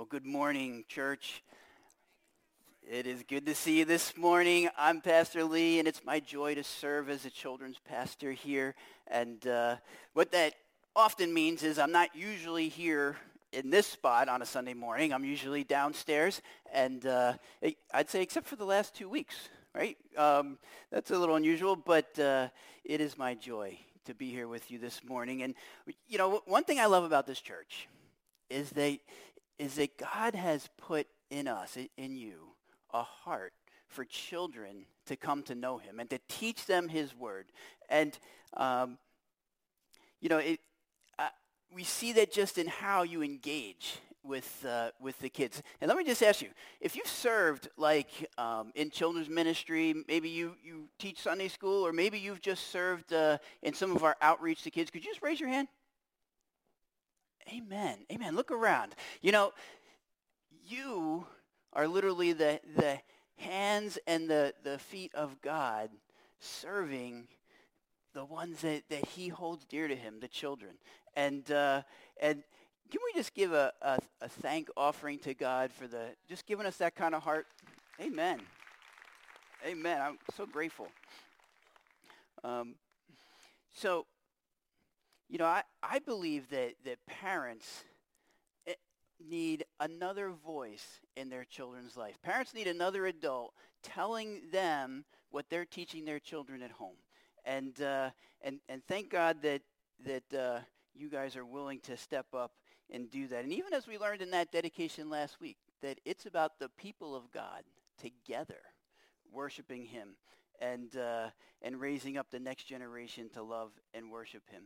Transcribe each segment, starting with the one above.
Well, good morning, church. It is good to see you this morning. I'm Pastor Lee, and it's my joy to serve as a children's pastor here. And what that often means is I'm not usually here in this spot on a Sunday morning. I'm usually downstairs, and I'd say except for the last 2 weeks, right? That's a little unusual, but it is my joy to be here with you this morning. And, you know, one thing I love about this church is that God has put in us, in you, a heart for children to come to know him and to teach them his word. And, we see that just in how you engage with the kids. And let me just ask you, if you've served in children's ministry, maybe you teach Sunday school, or maybe you've just served in some of our outreach to kids, could you just raise your hand? Amen. Amen. Look around. You know, you are literally the hands and the feet of God serving the ones that he holds dear to him, the children. And can we just give a thank offering to God for just giving us that kind of heart? Amen. Amen. I'm so grateful. I believe that parents need another voice in their children's life. Parents need another adult telling them what they're teaching their children at home. And thank God that you guys are willing to step up and do that. And even as we learned in that dedication last week, that it's about the people of God together worshiping him and raising up the next generation to love and worship him.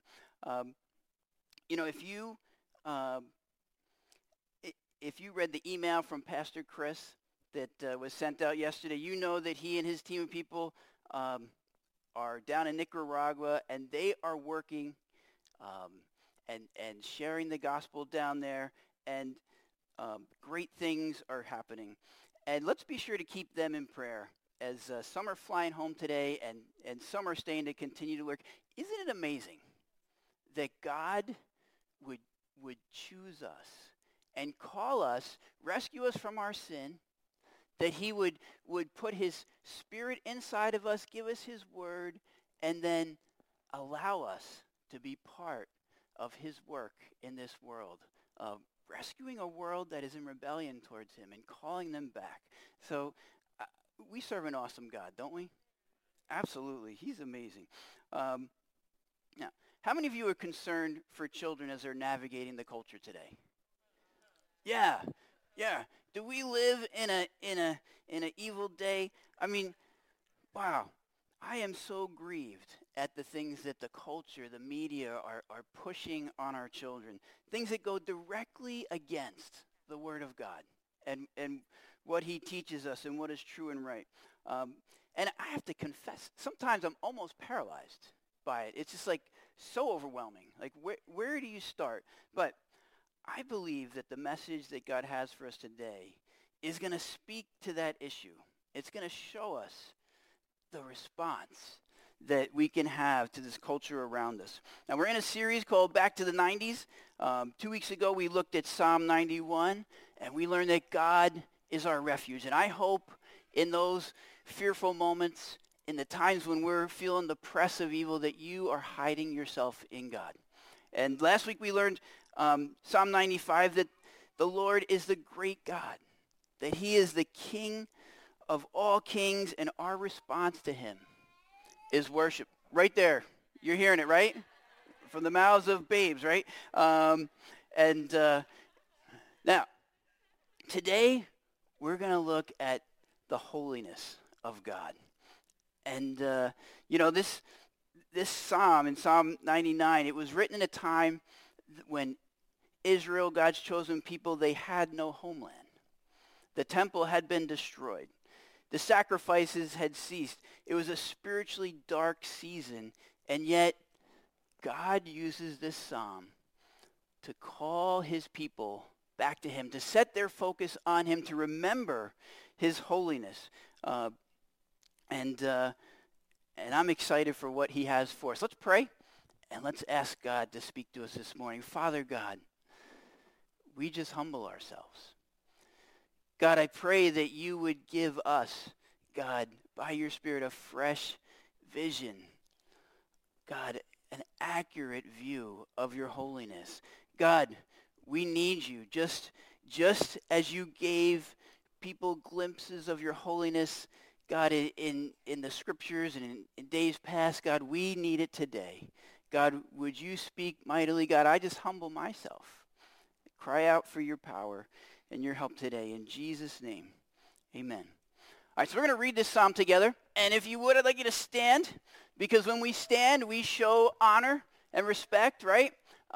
If you read the email from Pastor Chris that was sent out yesterday, you know that he and his team of people are down in Nicaragua, and they are working and sharing the gospel down there, and great things are happening. And let's be sure to keep them in prayer as some are flying home today and some are staying to continue to work. Isn't it amazing that God would choose us and call us, rescue us from our sin, that he would put his spirit inside of us, give us his word, and then allow us to be part of his work in this world, rescuing a world that is in rebellion towards him and calling them back. So we serve an awesome God, don't we? Absolutely. He's amazing. Now, how many of you are concerned for children as they're navigating the culture today? Yeah. Do we live in an evil day? I mean, wow. I am so grieved at the things that the culture, the media are pushing on our children. Things that go directly against the Word of God and what he teaches us and what is true and right. And I have to confess, sometimes I'm almost paralyzed by it. It's just so overwhelming. Where do you start? But I believe that the message that God has for us today is going to speak to that issue. It's going to show us the response that we can have to this culture around us. Now, we're in a series called Back to the 90s. 2 weeks ago, we looked at Psalm 91, and we learned that God is our refuge. And I hope in those fearful moments, in the times when we're feeling the press of evil, that you are hiding yourself in God. And last week we learned Psalm 95, that the Lord is the great God, that he is the King of all kings, and our response to him is worship. Right there. You're hearing it, right? From the mouths of babes, right? Now, today we're going to look at the holiness of God. And, this psalm, in Psalm 99, it was written in a time when Israel, God's chosen people, they had no homeland. The temple had been destroyed. The sacrifices had ceased. It was a spiritually dark season, and yet God uses this psalm to call his people back to him, to set their focus on him, to remember his holiness. And I'm excited for what he has for us. Let's pray, and let's ask God to speak to us this morning. Father God, we just humble ourselves. God, I pray that you would give us, God, by your Spirit, a fresh vision. God, an accurate view of your holiness. God, we need you. Just as you gave people glimpses of your holiness, God, in the scriptures and in days past, God, we need it today. God, would you speak mightily? God, I just humble myself. Cry out for your power and your help today. In Jesus' name, amen. All right, so we're going to read this psalm together. And if you would, I'd like you to stand, because when we stand, we show honor and respect, right?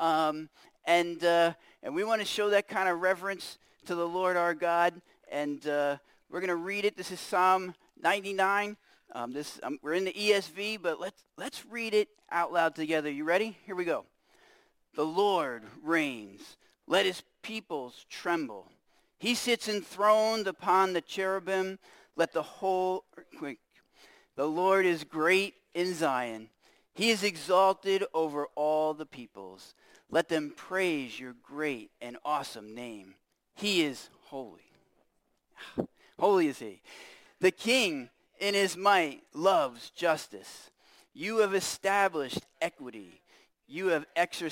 And we want to show that kind of reverence to the Lord our God. And we're going to read it. This is Psalm 99. We're in the ESV, but let's read it out loud together. You ready? Here we go. The Lord reigns. Let his peoples tremble. He sits enthroned upon the cherubim. Let the whole quake. The Lord is great in Zion. He is exalted over all the peoples. Let them praise your great and awesome name. He is holy. Holy is he. The King in his might loves justice. You have established equity. You have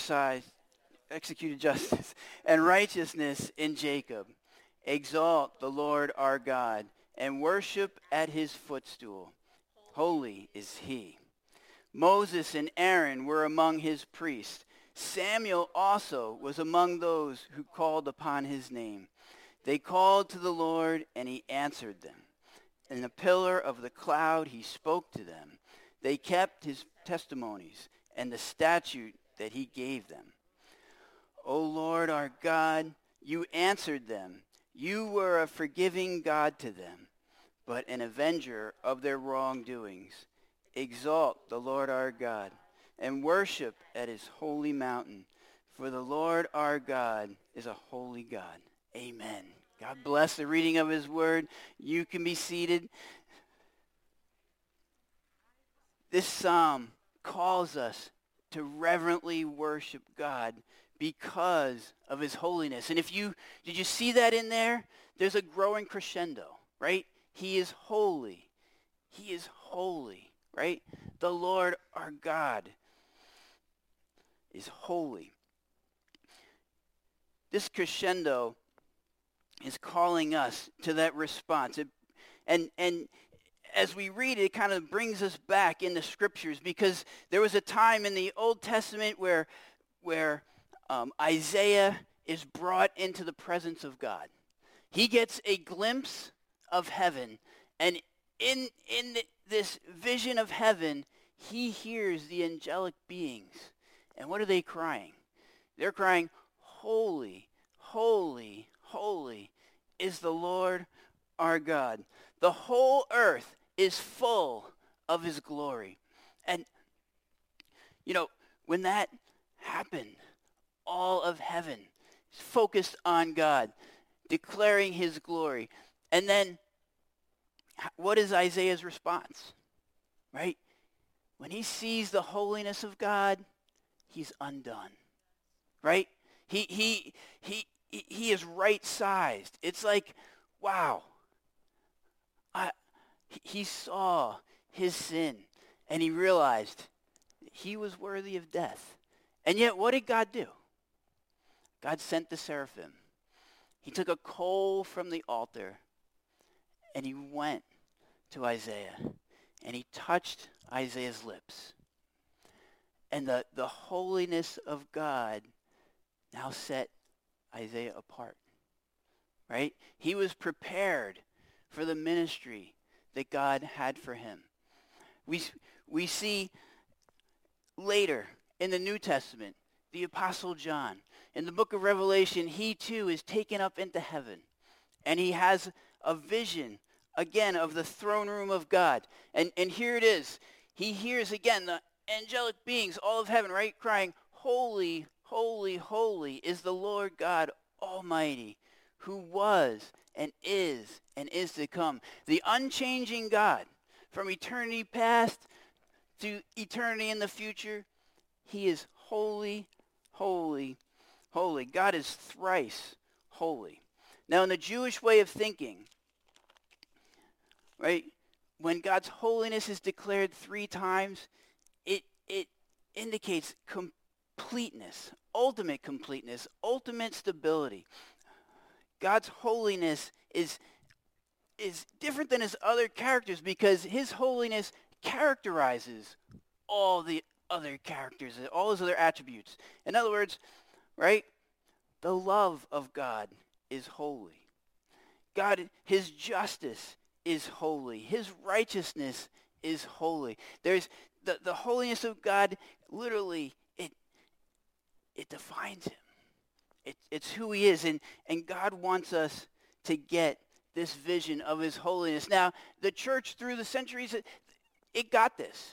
executed justice and righteousness in Jacob. Exalt the Lord our God and worship at his footstool. Holy is he. Moses and Aaron were among his priests. Samuel also was among those who called upon his name. They called to the Lord, and he answered them. In the pillar of the cloud he spoke to them. They kept his testimonies and the statute that he gave them. O Lord our God, you answered them. You were a forgiving God to them, but an avenger of their wrongdoings. Exalt the Lord our God and worship at his holy mountain, for the Lord our God is a holy God. Amen. God bless the reading of his word. You can be seated. This psalm calls us to reverently worship God because of his holiness. And did you see that in there? There's a growing crescendo, right? He is holy. He is holy, right? The Lord our God is holy. This crescendo is calling us to that response. And as we read it, it kind of brings us back in the scriptures, because there was a time in the Old Testament where Isaiah is brought into the presence of God. He gets a glimpse of heaven, and in this vision of heaven, he hears the angelic beings. And what are they crying? They're crying, holy, holy, holy is the Lord our God. The whole earth is full of his glory. And, when that happened, all of heaven is focused on God, declaring his glory. And then, what is Isaiah's response? Right? When he sees the holiness of God, he's undone. Right? He is right-sized. It's like, wow. He saw his sin, and he realized he was worthy of death. And yet, what did God do? God sent the seraphim. He took a coal from the altar, and he went to Isaiah, and he touched Isaiah's lips. And the holiness of God now set Isaiah apart, right? He was prepared for the ministry that God had for him. We see later in the New Testament, the Apostle John. In the book of Revelation, he too is taken up into heaven. And he has a vision, again, of the throne room of God. And here it is. He hears again the angelic beings, all of heaven, right, crying, holy, holy, holy is the Lord God Almighty, who was and is to come. The unchanging God, from eternity past to eternity in the future, he is holy, holy, holy. God is thrice holy. Now, in the Jewish way of thinking, right, when God's holiness is declared 3 times, it indicates completeness, ultimate stability. God's holiness is different than his other characters because his holiness characterizes all the other characters, all his other attributes. In other words, right, the love of God is holy. God, his justice is holy. His righteousness is holy. There's the holiness of God, literally, it defines him. It's who he is, and God wants us to get this vision of his holiness. Now, the church through the centuries, it got this.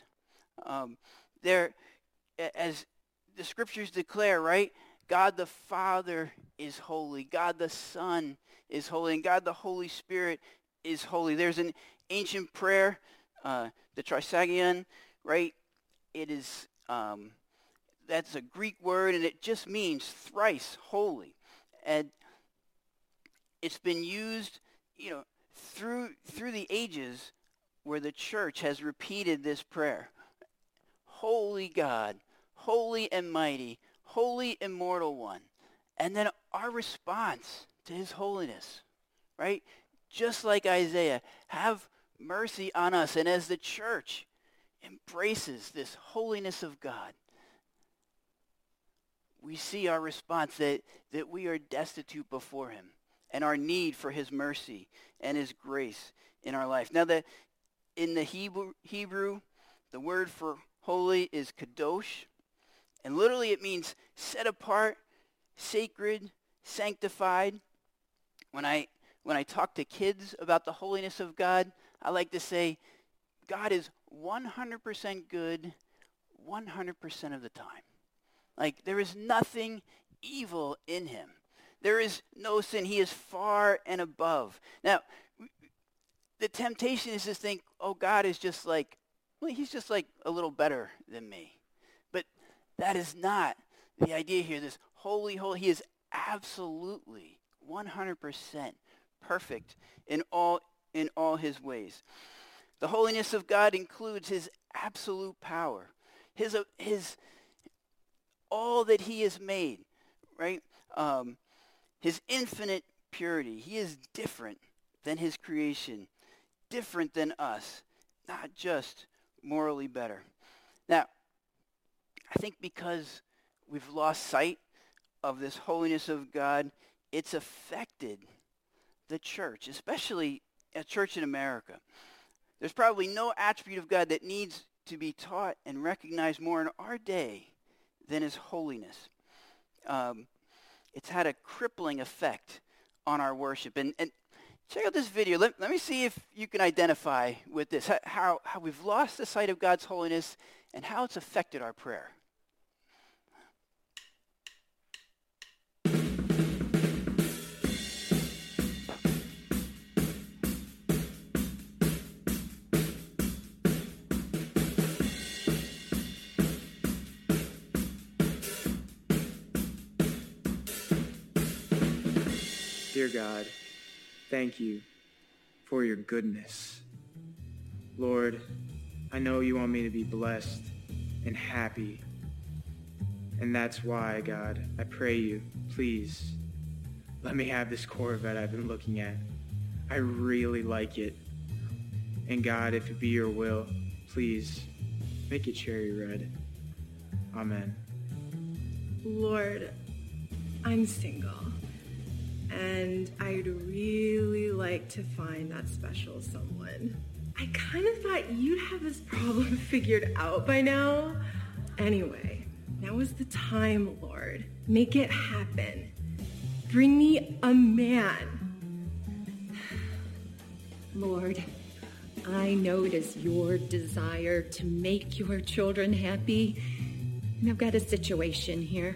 As the scriptures declare, right? God the Father is holy. God the Son is holy. And God the Holy Spirit is holy. There's an ancient prayer, the Trisagion, right? It is, that's a Greek word, and it just means thrice holy. And it's been used, through the ages where the church has repeated this prayer. Holy God, holy and mighty, holy immortal one. And then our response to his holiness, right? Just like Isaiah, have mercy on us. And as the church embraces this holiness of God, we see our response that we are destitute before him and our need for his mercy and his grace in our life. Now, in the Hebrew, the word for holy is kadosh, and literally it means set apart, sacred, sanctified. When I talk to kids about the holiness of God, I like to say God is 100% good 100% of the time. Like, there is nothing evil in him. There is no sin. He is far and above. Now, the temptation is to think, oh, God is just like, well, he's just like a little better than me. But that is not the idea here. This holy, he is absolutely 100% perfect in all his ways. The holiness of God includes his absolute power, his all that he has made, right? His infinite purity. He is different than his creation, different than us, not just morally better. Now, I think because we've lost sight of this holiness of God, it's affected the church, especially a church in America. There's probably no attribute of God that needs to be taught and recognized more in our day than his holiness. It's had a crippling effect on our worship. And check out this video. Let me see if you can identify with this, how we've lost the sight of God's holiness and how it's affected our prayer. Dear God, thank you for your goodness. Lord, I know you want me to be blessed and happy. And that's why, God, I pray you, please, let me have this Corvette I've been looking at. I really like it. And God, if it be your will, please make it cherry red. Amen. Lord, I'm single. And I'd really like to find that special someone. I kind of thought you'd have this problem figured out by now. Anyway, now is the time, Lord. Make it happen. Bring me a man. Lord, I know it is your desire to make your children happy. And I've got a situation here.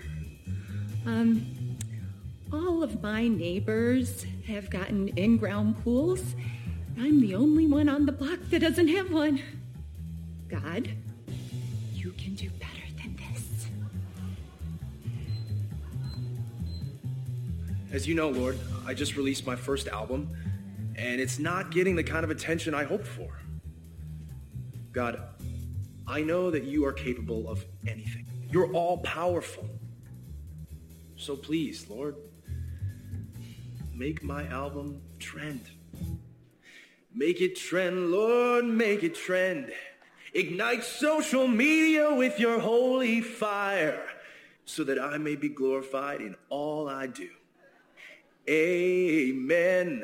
All of my neighbors have gotten in-ground pools. I'm the only one on the block that doesn't have one. God, you can do better than this. As you know, Lord, I just released my first album, and it's not getting the kind of attention I hoped for. God, I know that you are capable of anything. You're all-powerful. So please, Lord, make my album trend. Make it trend, Lord, make it trend. Ignite social media with your holy fire, so that I may be glorified in all I do. Amen.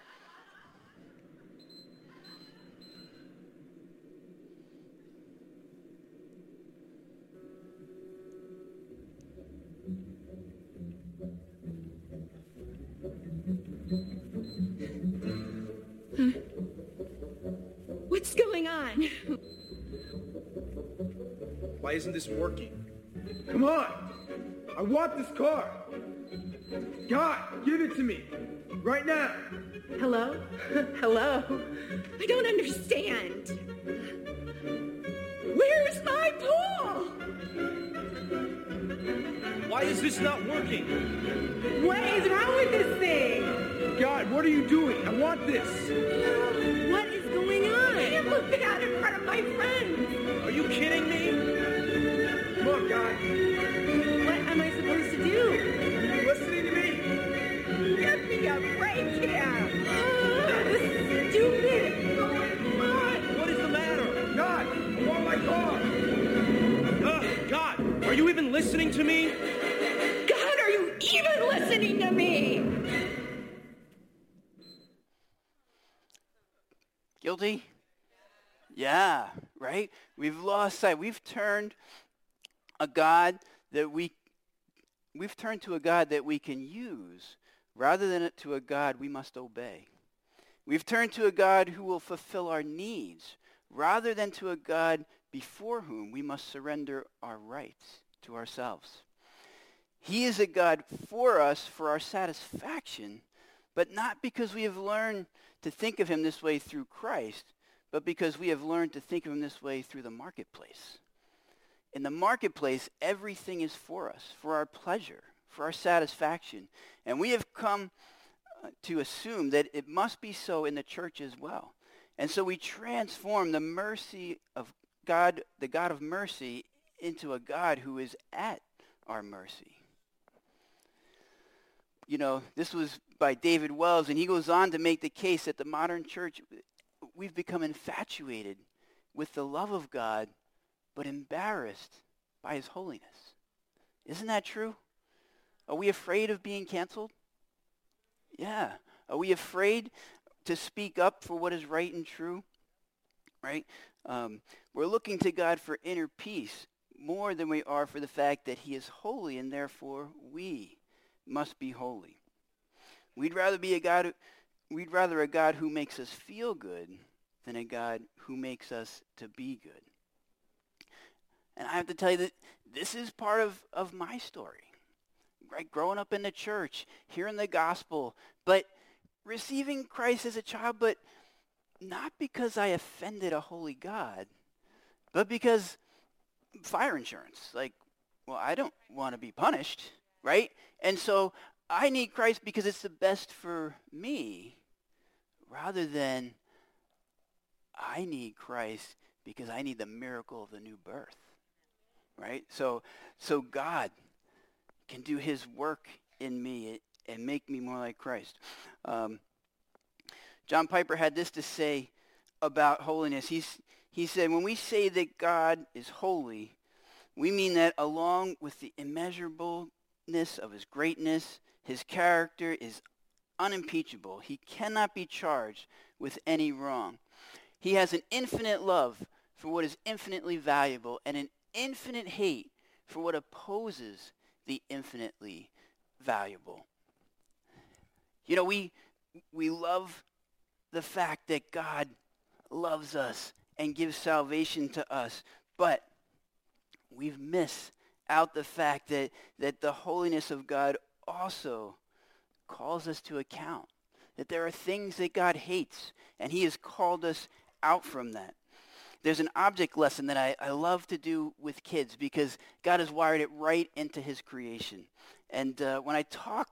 What's going on? Why isn't this working? Come on! I want this car! God, give it to me! Right now! Hello? Hello? I don't understand. Where's my pool? Why is this not working? What is wrong with this thing? God, what are you doing? I want this! What is going on? I can't move it out in front of my friends. Are you kidding me? Come on, God! What am I supposed to do? Are you listening to me? Give me a break here. Stupid. What is the matter? God, I want my car! God, are you even listening to me? God, are you even listening to me? Guilty? Yeah, right? We've lost sight. We've turned to a God that we can use rather than to a God we must obey. We've turned to a God who will fulfill our needs rather than to a God before whom we must surrender our rights to ourselves. He is a God for us for our satisfaction, but not because we have learned to think of him this way through Christ, but because we have learned to think of him this way through the marketplace. In the marketplace, everything is for us, for our pleasure, for our satisfaction. And we have come to assume that it must be so in the church as well. And so we transform the mercy of God, the God of mercy, into a God who is at our mercy. You know, this was by David Wells, and he goes on to make the case that the modern church, we've become infatuated with the love of God, but embarrassed by his holiness. Isn't that true? Are we afraid of being canceled? Yeah. Are we afraid to speak up for what is right and true? Right? We're looking to God for inner peace more than we are for the fact that he is holy, and therefore we must be holy. We'd rather a God who makes us feel good than a God who makes us to be good. And I have to tell you that this is part of my story. Right? Growing up in the church, hearing the gospel, but receiving Christ as a child, but not because I offended a holy God, but because fire insurance. Like, well, I don't want to be punished, right? And so I need Christ because it's the best for me, rather than I need Christ because I need the miracle of the new birth, right? So God can do his work in me and make me more like Christ. John Piper had this to say about holiness. He said, when we say that God is holy, we mean that along with the immeasurableness of his greatness, his character is unimpeachable. He cannot be charged with any wrong. He has an infinite love for what is infinitely valuable and an infinite hate for what opposes the infinitely valuable. You know, we love the fact that God loves us and gives salvation to us, but we've missed out the fact that the holiness of God also calls us to account, that there are things that God hates, and he has called us out from that. There's an object lesson that I love to do with kids because God has wired it right into his creation. And when I talk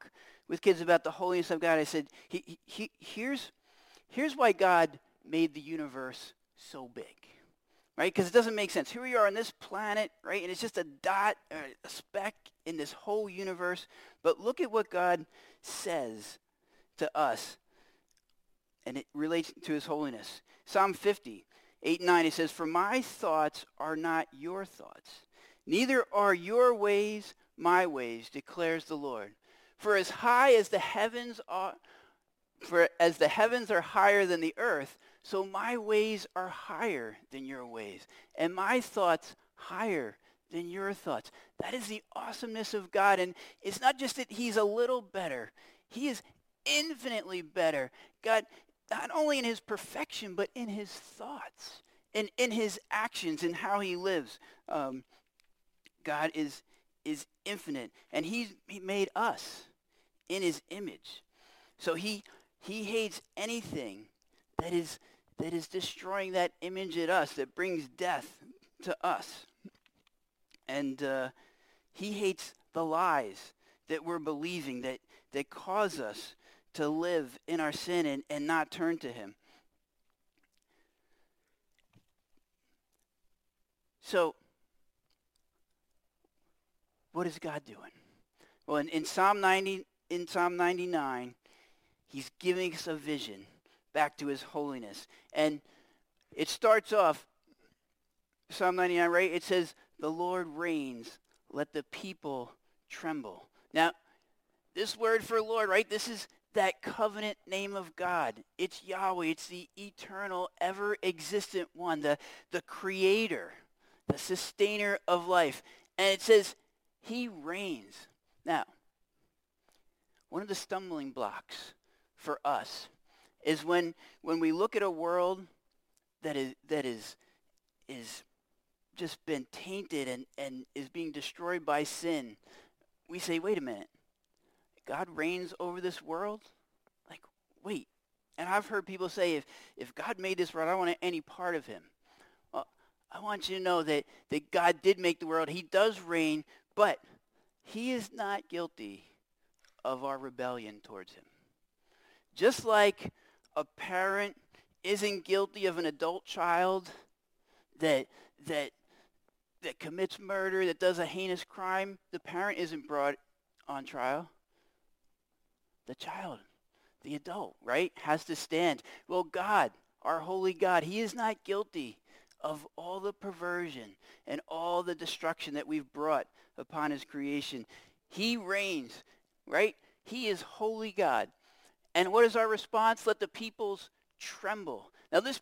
with kids about the holiness of God, I said, here's why God made the universe so big, right? Because it doesn't make sense. Here we are on this planet, right? And it's just a dot, a speck in this whole universe. But look at what God says to us, and it relates to his holiness. Psalm 50, 8 and 9, it says, "For my thoughts are not your thoughts, neither are your ways my ways, declares the Lord. For as high as the heavens are, for as the heavens are higher than the earth, so my ways are higher than your ways, and my thoughts higher than your thoughts." That is the awesomeness of God. And it's not just that he's a little better. He is infinitely better. God, not only in his perfection, but in his thoughts, and in his actions, and how he lives. God is infinite, and he made us in his image. So he hates anything that is destroying that image in us, that brings death to us. And he hates the lies that we're believing that cause us to live in our sin and not turn to him. So, what is God doing? Well, in Psalm 99, he's giving us a vision back to his holiness. And it starts off, Psalm 99, right? It says, "The Lord reigns, let the people tremble." Now, this word for Lord, right? This is that covenant name of God. It's Yahweh. It's the eternal, ever-existent one, the creator, the sustainer of life. And it says, he reigns. Now, one of the stumbling blocks for us is when we look at a world that is just been tainted and is being destroyed by sin. We say, wait a minute, God reigns over this world? Like, wait. And I've heard people say, if God made this world, I don't want any part of him. Well, I want you to know that God did make the world. He does reign, but he is not guilty of our rebellion towards him. Just like a parent isn't guilty of an adult child that commits murder, that does a heinous crime, the parent isn't brought on trial. The child, the adult, right, has to stand. Well, God, our holy God, he is not guilty of all the perversion and all the destruction that we've brought upon his creation. He reigns, right? He is holy God. And what is our response? Let the peoples tremble. Now this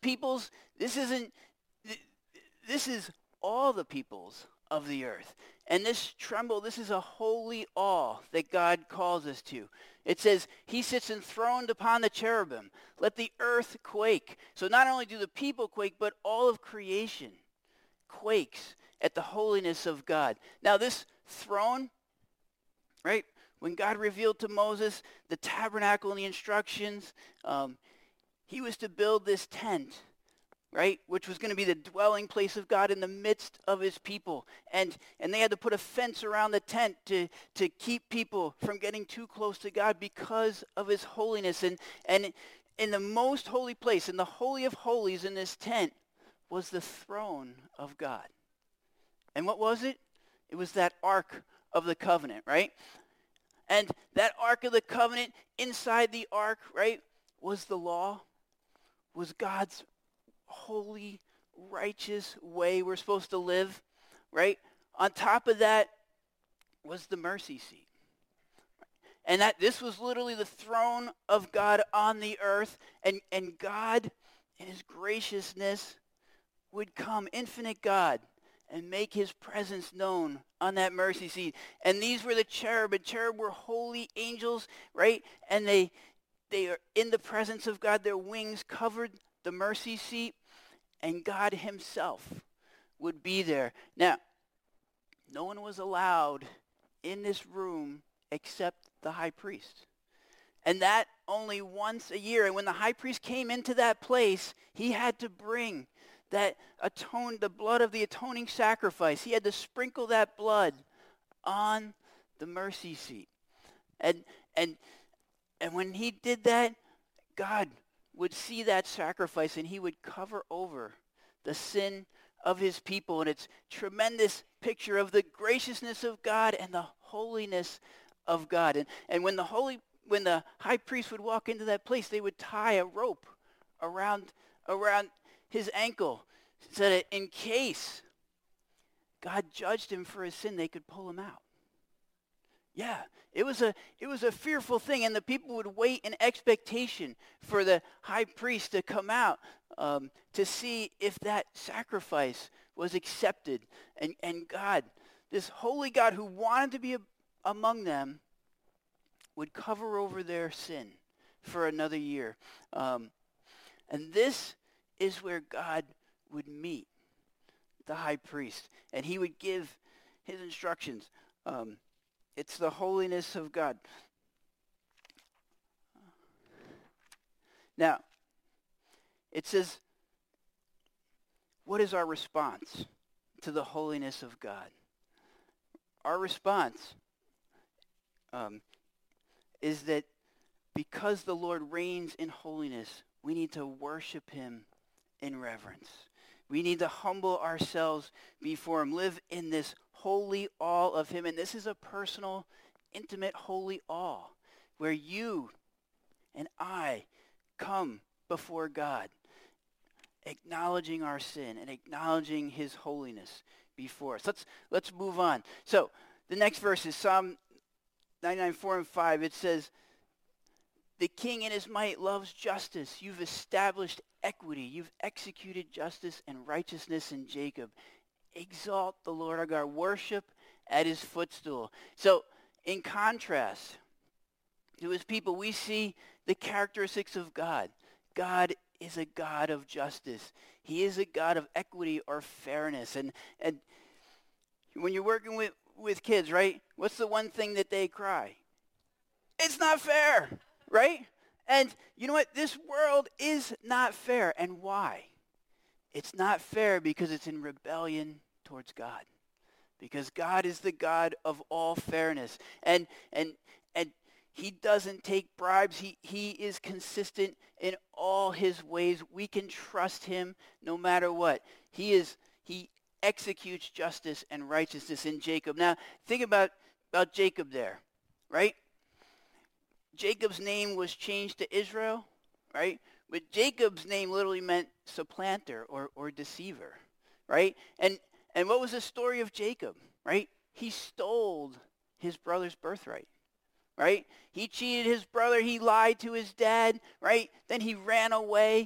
is all the peoples of the earth. And this tremble, this is a holy awe that God calls us to. It says, he sits enthroned upon the cherubim. Let the earth quake. So not only do the people quake, but all of creation quakes at the holiness of God. Now this throne, right, when God revealed to Moses the tabernacle and the instructions, he was to build this tent, right, which was going to be the dwelling place of God in the midst of his people. And they had to put a fence around the tent to keep people from getting too close to God because of his holiness. And in the most holy place, in the Holy of Holies in this tent, was the throne of God. And what was it? It was that Ark of the Covenant, right? And that Ark of the Covenant, inside the Ark, right, was the law, was God's holy, righteous way we're supposed to live, right? On top of that was the mercy seat. And that this was literally the throne of God on the earth. And God, in his graciousness, would come, infinite God, and make his presence known on that mercy seat. And these were the cherub. And cherub were holy angels, right? And they are in the presence of God. Their wings covered the mercy seat. And God himself would be there. Now, no one was allowed in this room except the high priest. And that only once a year. And when the high priest came into that place, he had to bring the blood of the atoning sacrifice. He had to sprinkle that blood on the mercy seat. And and and when he did that, God would see that sacrifice and he would cover over the sin of his people. And it's tremendous picture of the graciousness of God and the holiness of God. And when the high priest would walk into that place, they would tie a rope around his ankle so that in case God judged him for his sin, they could pull him out. Yeah, it was a fearful thing, and the people would wait in expectation for the high priest to come out to see if that sacrifice was accepted. And God, this holy God who wanted to be among them, would cover over their sin for another year. And this is where God would meet the high priest, and he would give his instructions. It's the holiness of God. Now, it says, what is our response to the holiness of God? Our response is that because the Lord reigns in holiness, we need to worship him in reverence. We need to humble ourselves before him, live in this holy awe of him. And this is a personal, intimate, holy awe where you and I come before God, acknowledging our sin and acknowledging his holiness before us. Let's move on. So the next verse is Psalm 99, 4 and 5. It says, the king in his might loves justice. You've established equity. You've executed justice and righteousness in Jacob. Exalt the Lord our God. Worship at his footstool. So in contrast to his people, we see the characteristics of God. God is a God of justice. He is a God of equity or fairness. And when you're working with kids, right, what's the one thing that they cry? It's not fair, right? And you know what? This world is not fair. And why? It's not fair because it's in rebellion towards God. Because God is the God of all fairness. And he doesn't take bribes. He is consistent in all his ways. We can trust him no matter what. He executes justice and righteousness in Jacob. Now, think about Jacob there, right? Jacob's name was changed to Israel, right? But Jacob's name literally meant supplanter or deceiver, right? And what was the story of Jacob, right? He stole his brother's birthright, right? He cheated his brother. He lied to his dad, right? Then he ran away.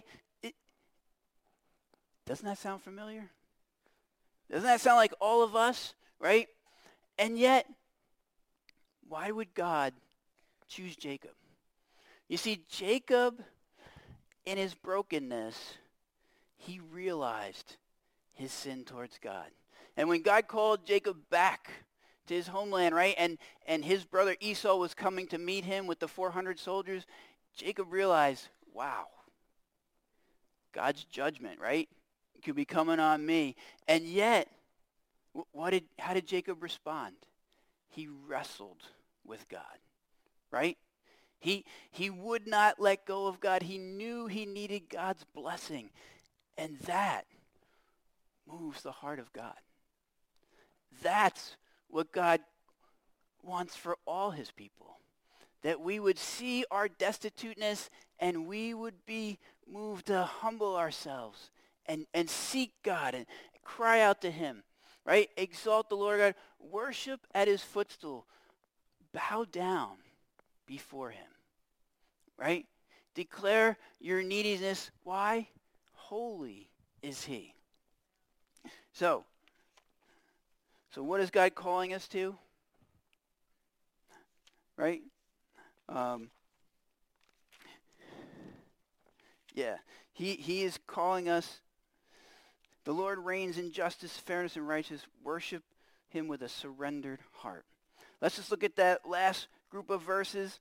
Doesn't that sound familiar? Doesn't that sound like all of us, right? And yet, why would God choose Jacob? You see, Jacob, in his brokenness, he realized his sin towards God. And when God called Jacob back to his homeland, right, and his brother Esau was coming to meet him with the 400 soldiers, Jacob realized, wow, God's judgment, right, could be coming on me. And yet, how did Jacob respond? He wrestled with God, right? He would not let go of God. He knew he needed God's blessing. And that moves the heart of God. That's what God wants for all his people. That we would see our destituteness and we would be moved to humble ourselves and seek God and cry out to him, right? Exalt the Lord God. Worship at his footstool. Bow down before him, right? Declare your neediness. Why? Holy is he. So what is God calling us to? Right? He is calling us. The Lord reigns in justice, fairness, and righteousness. Worship him with a surrendered heart. Let's just look at that last group of verses.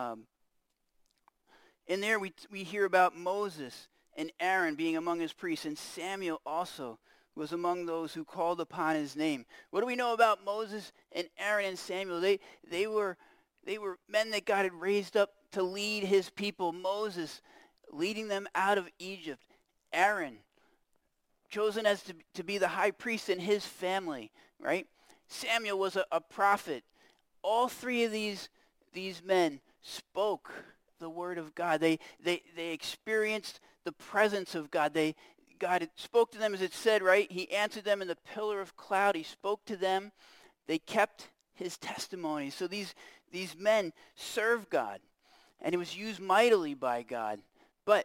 In there we hear about Moses and Aaron being among his priests, and Samuel also was among those who called upon his name. What do we know about Moses and Aaron and Samuel? They were They were men that God had raised up to lead his people. Moses, leading them out of Egypt. Aaron, chosen as to be the high priest in his family, right? Samuel was a prophet. All three of these men spoke the word of God. They experienced the presence of God. God spoke to them, as it said, right? He answered them in the pillar of cloud. He spoke to them. They kept his testimony. So these men served God, and it was used mightily by God. But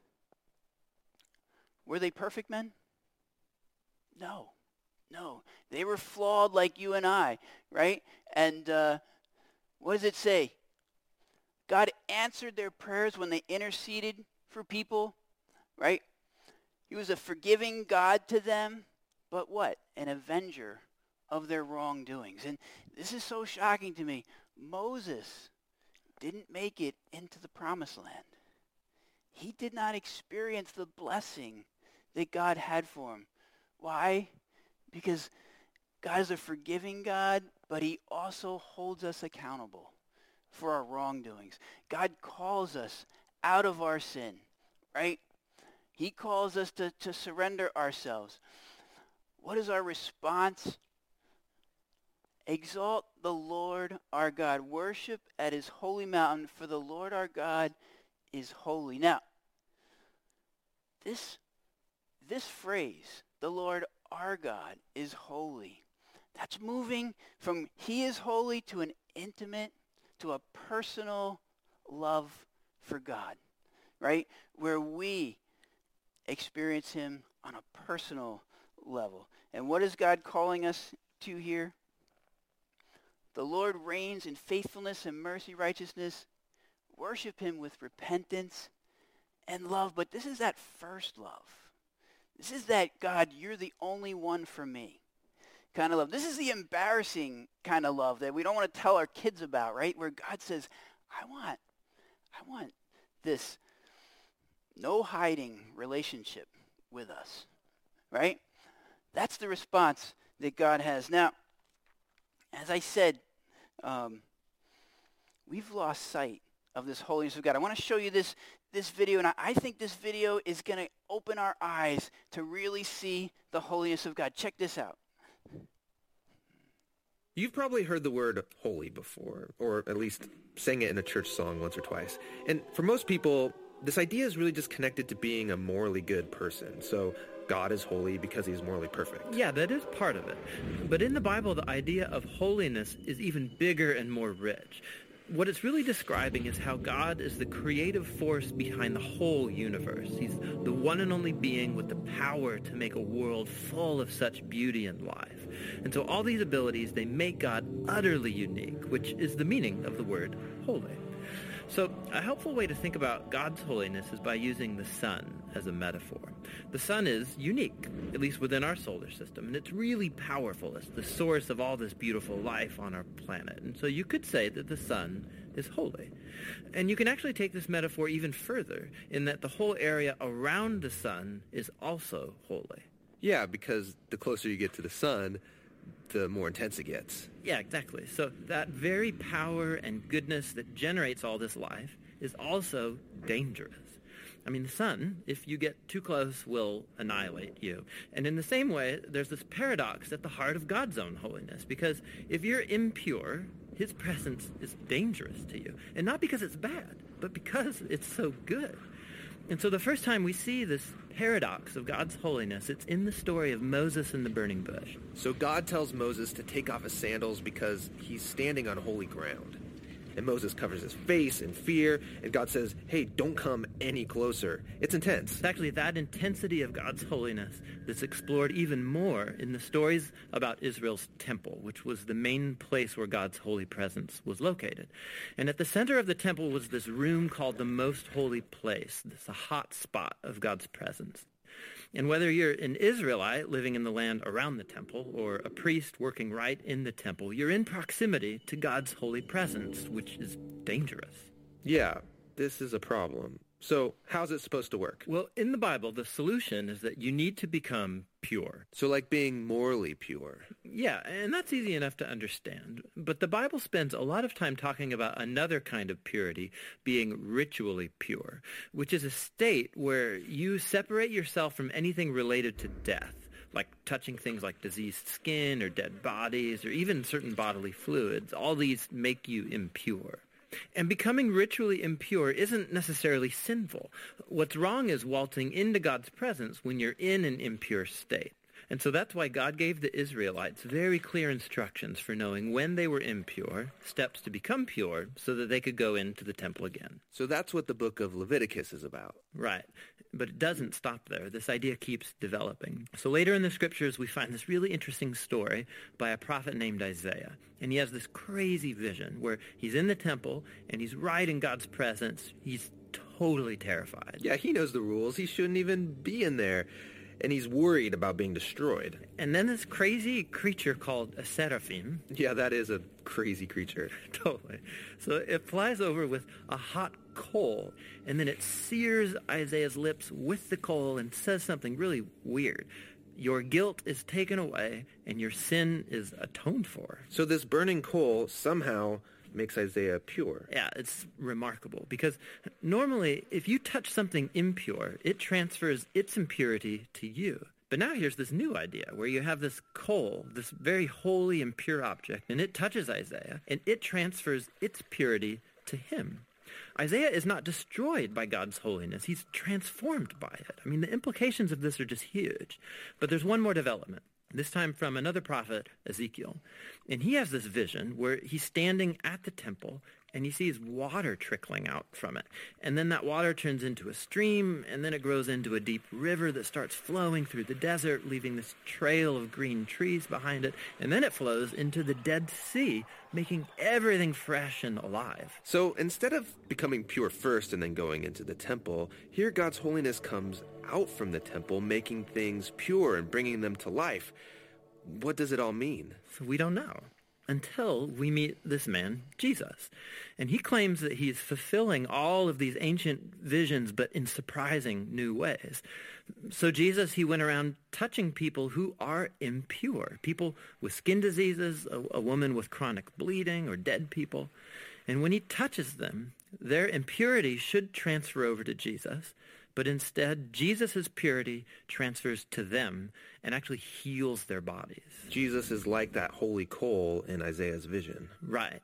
were they perfect men? No. They were flawed like you and I, right? And what does it say? God answered their prayers when they interceded for people, right? He was a forgiving God to them, but what? An avenger of their wrongdoings. And this is so shocking to me. Moses didn't make it into the promised land. He did not experience the blessing that God had for him. Why? Because God is a forgiving God, but he also holds us accountable for our wrongdoings. God calls us out of our sin, right? He calls us to surrender ourselves. What is our response? Exalt the Lord our God. Worship at his holy mountain, for the Lord our God is holy. Now, this phrase, the Lord our God is holy, that's moving from he is holy to an intimate, to a personal love for God, right? Where we experience him on a personal level. And what is God calling us to here? The Lord reigns in faithfulness and mercy, righteousness. Worship him with repentance and love. But this is that first love. This is that, God, you're the only one for me kind of love. This is the embarrassing kind of love that we don't want to tell our kids about, right? Where God says, I want this no hiding relationship with us, right? That's the response that God has. Now, as I said, we've lost sight of this holiness of God. I want to show you this video, and I think this video is going to open our eyes to really see the holiness of God. Check this out. You've probably heard the word holy before, or at least sang it in a church song once or twice. And for most people, this idea is really just connected to being a morally good person. So God is holy because he's morally perfect. Yeah, that is part of it. But in the Bible, the idea of holiness is even bigger and more rich. What it's really describing is how God is the creative force behind the whole universe. He's the one and only being with the power to make a world full of such beauty and life. And so all these abilities, they make God utterly unique, which is the meaning of the word holy. So a helpful way to think about God's holiness is by using the sun as a metaphor. The sun is unique, at least within our solar system, and it's really powerful. It's the source of all this beautiful life on our planet. And so you could say that the sun is holy. And you can actually take this metaphor even further in that the whole area around the sun is also holy. Yeah, because the closer you get to the sun, the more intense it gets. Yeah, exactly. So that very power and goodness that generates all this life is also dangerous. I mean, the sun, if you get too close, will annihilate you. And in the same way, there's this paradox at the heart of God's own holiness, because if you're impure, his presence is dangerous to you. And not because it's bad, but because it's so good. And so the first time we see this paradox of God's holiness, it's in the story of Moses and the burning bush. So God tells Moses to take off his sandals because he's standing on holy ground. And Moses covers his face in fear, and God says, hey, don't come any closer. It's intense. It's actually that intensity of God's holiness that's explored even more in the stories about Israel's temple, which was the main place where God's holy presence was located. And at the center of the temple was this room called the Most Holy Place, this a hot spot of God's presence. And whether you're an Israelite living in the land around the temple or a priest working right in the temple, you're in proximity to God's holy presence, which is dangerous. Yeah, this is a problem. So how's it supposed to work? Well, in the Bible, the solution is that you need to become pure. So like being morally pure. Yeah, and that's easy enough to understand. But the Bible spends a lot of time talking about another kind of purity, being ritually pure, which is a state where you separate yourself from anything related to death, like touching things like diseased skin or dead bodies or even certain bodily fluids. All these make you impure. And becoming ritually impure isn't necessarily sinful. What's wrong is waltzing into God's presence when you're in an impure state. And so that's why God gave the Israelites very clear instructions for knowing when they were impure, steps to become pure, so that they could go into the temple again. So that's what the book of Leviticus is about. Right. But it doesn't stop there. This idea keeps developing. So later in the scriptures, we find this really interesting story by a prophet named Isaiah. And he has this crazy vision where he's in the temple and he's right in God's presence. He's totally terrified. Yeah, he knows the rules. He shouldn't even be in there. And he's worried about being destroyed. And then this crazy creature called a seraphim. Yeah, that is a crazy creature. Totally. So it flies over with a hot coal, and then it sears Isaiah's lips with the coal and says something really weird. Your guilt is taken away, and your sin is atoned for. So this burning coal somehow makes Isaiah pure. Yeah, it's remarkable because normally if you touch something impure, it transfers its impurity to you. But now here's this new idea where you have this coal, this very holy and pure object, and it touches Isaiah, and it transfers its purity to him. Isaiah is not destroyed by God's holiness. He's transformed by it. I mean, the implications of this are just huge. But there's one more development. This time from another prophet, Ezekiel. And he has this vision where he's standing at the temple and he sees water trickling out from it. And then that water turns into a stream, and then it grows into a deep river that starts flowing through the desert, leaving this trail of green trees behind it. And then it flows into the Dead Sea, making everything fresh and alive. So instead of becoming pure first and then going into the temple, here God's holiness comes out from the temple, making things pure and bringing them to life. What does it all mean? So we don't know until we meet this man, Jesus. And he claims that he's fulfilling all of these ancient visions, but in surprising new ways. So Jesus, he went around touching people who are impure, people with skin diseases, a woman with chronic bleeding, or dead people. And when he touches them, their impurity should transfer over to Jesus. But instead, Jesus' purity transfers to them and actually heals their bodies. Jesus is like that holy coal in Isaiah's vision. Right.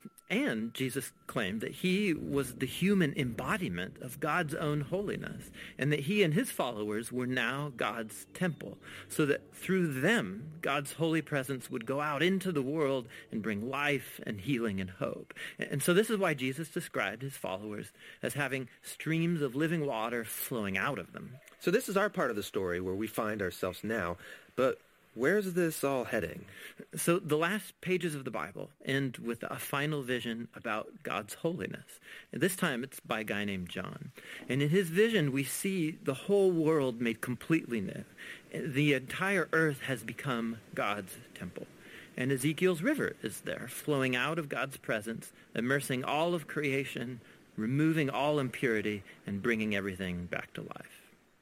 And Jesus claimed that he was the human embodiment of God's own holiness, and that he and his followers were now God's temple, so that through them, God's holy presence would go out into the world and bring life and healing and hope. And so this is why Jesus described his followers as having streams of living water flowing out of them. So this is our part of the story where we find ourselves now, but where's this all heading? So the last pages of the Bible end with a final vision about God's holiness. And this time it's by a guy named John. And in his vision, we see the whole world made completely new. The entire earth has become God's temple. And Ezekiel's river is there, flowing out of God's presence, immersing all of creation, removing all impurity, and bringing everything back to life.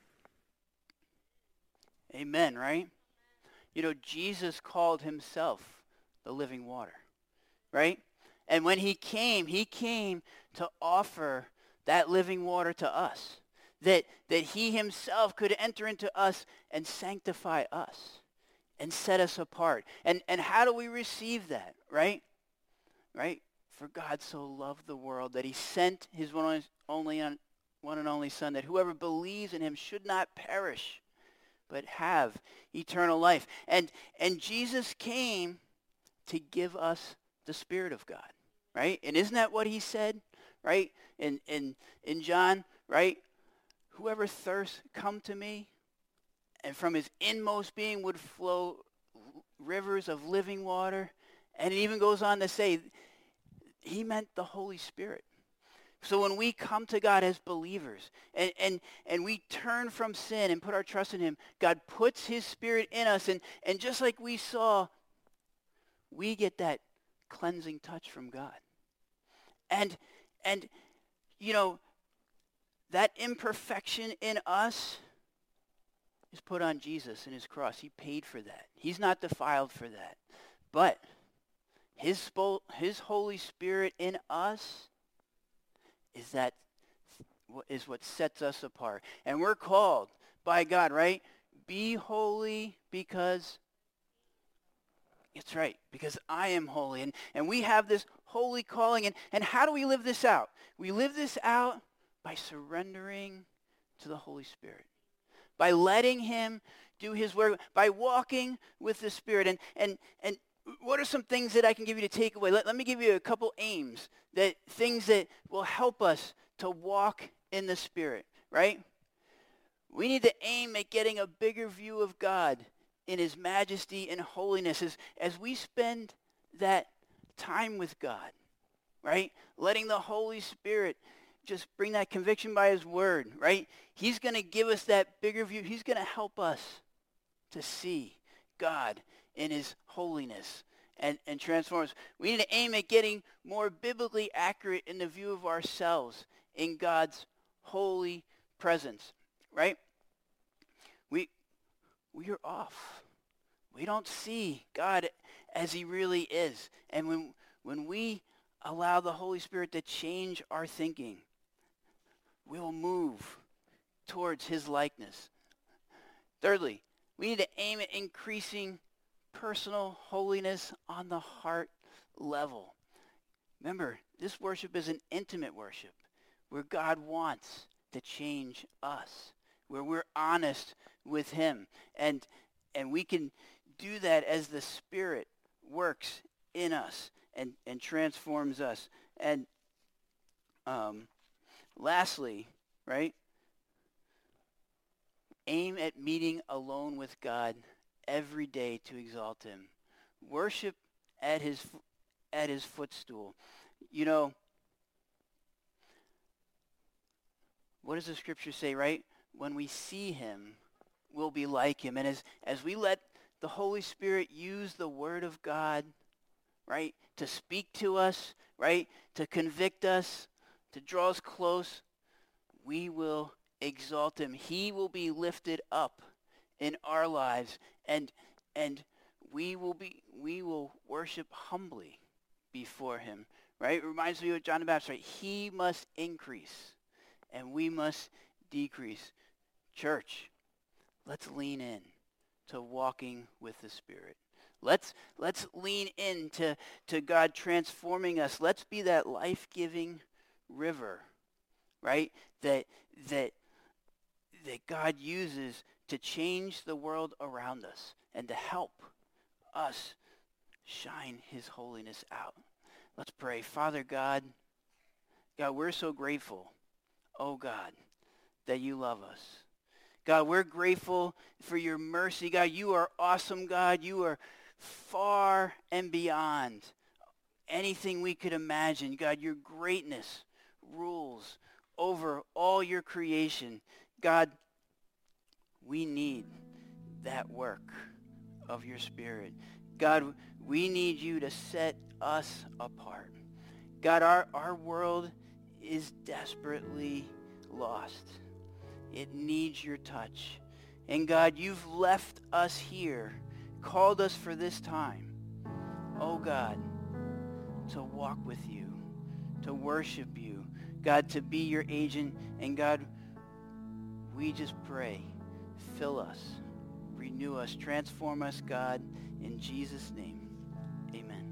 Amen, right? You know, Jesus called himself the living water, right? And when he came to offer that living water to us, that he himself could enter into us and sanctify us and set us apart. And how do we receive that, right? Right? For God so loved the world that he sent his one and only Son, that whoever believes in him should not perish, but have eternal life. And Jesus came to give us the Spirit of God, right? And isn't that what he said, right? In John, right? Whoever thirsts, come to me, and from his inmost being would flow rivers of living water. And it even goes on to say, he meant the Holy Spirit. So when we come to God as believers and we turn from sin and put our trust in him, God puts his Spirit in us. And just like we saw, we get that cleansing touch from God. And you know, that imperfection in us is put on Jesus and his cross. He paid for that. He's not defiled for that. But his Holy Spirit in us is what sets us apart. And we're called by God, right? Be holy because, it's right, because I am holy. And we have this holy calling. And how do we live this out? We live this out by surrendering to the Holy Spirit, by letting him do his work, by walking with the Spirit. And what are some things that I can give you to take away? Let me give you a couple aims, things that will help us to walk in the Spirit, right? We need to aim at getting a bigger view of God in his majesty and holiness as we spend that time with God, right? Letting the Holy Spirit just bring that conviction by his word, right? He's going to give us that bigger view. He's going to help us to see God in his holiness and transform us. We need to aim at getting more biblically accurate in the view of ourselves in God's holy presence, right? We are off. We don't see God as he really is. And when we allow the Holy Spirit to change our thinking, we'll move towards his likeness. Thirdly, we need to aim at increasing personal holiness on the heart level. Remember, this worship is an intimate worship where God wants to change us, where we're honest with him. And we can do that as the Spirit works in us and transforms us. And lastly, right, aim at meeting alone with God every day to exalt him. Worship at his footstool. You know, what does the scripture say, right? When we see him, we'll be like him. And as we let the Holy Spirit use the word of God, right, to speak to us, right, to convict us, to draw us close, we will exalt him. He will be lifted up in our lives, and we will worship humbly before him, right? It reminds me of John the Baptist, right? He must increase and we must decrease. Church, let's lean in to walking with the Spirit. Let's lean in to God transforming us. Let's be that life-giving river, right? That God uses to change the world around us and to help us shine his holiness out. Let's pray. Father God, we're so grateful, oh God, that you love us. God, we're grateful for your mercy. God, you are awesome, God. You are far and beyond anything we could imagine. God, your greatness rules over all your creation. God, we need that work of your Spirit. God, we need you to set us apart. God, our world is desperately lost. It needs your touch. And God, you've left us here, called us for this time, oh God, to walk with you, to worship you, God, to be your agent. And God, we just pray, fill us, renew us, transform us, God, in Jesus' name. Amen.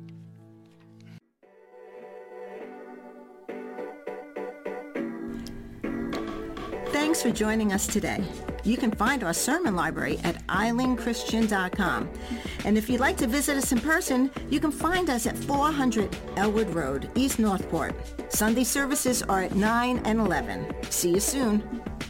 Thanks for joining us today. You can find our sermon library at eileenchristian.com. And if you'd like to visit us in person, you can find us at 400 Elwood Road, East Northport. Sunday services are at 9 and 11. See you soon.